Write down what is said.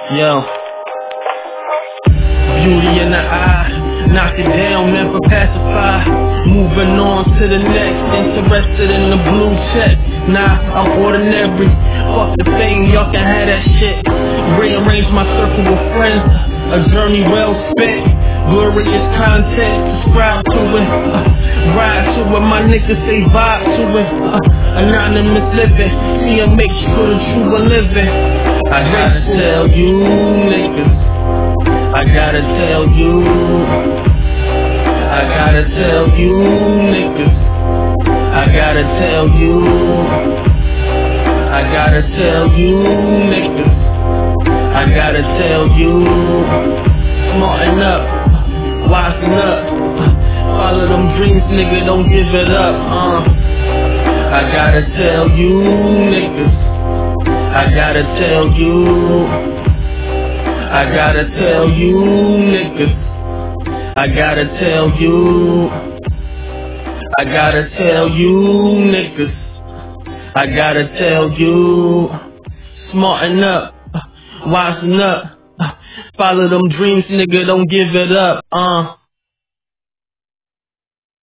Yo, beauty in the eye, knock it down, never pacify. Moving on to the next, interested in the blue check. Nah, I'm ordinary, fuck the fame, y'all can have that shit. Rearrange my circle of friends, a journey well spent. Glorious content, subscribe to it, ride to it, my niggas say vibe to it. Anonymous living, see a make sure the true a living. I gotta tell you niggas, I gotta tell you, I gotta tell you niggas, I gotta tell you, I gotta tell you niggas, I gotta tell you. Smarten up, wisen up, follow them dreams, nigga, don't give it up. I gotta tell you niggas, I gotta tell you, I gotta tell you niggas, I gotta tell you, I gotta tell you niggas, I gotta tell you. Smarten up, wisen up, follow them dreams, nigga, don't give it up.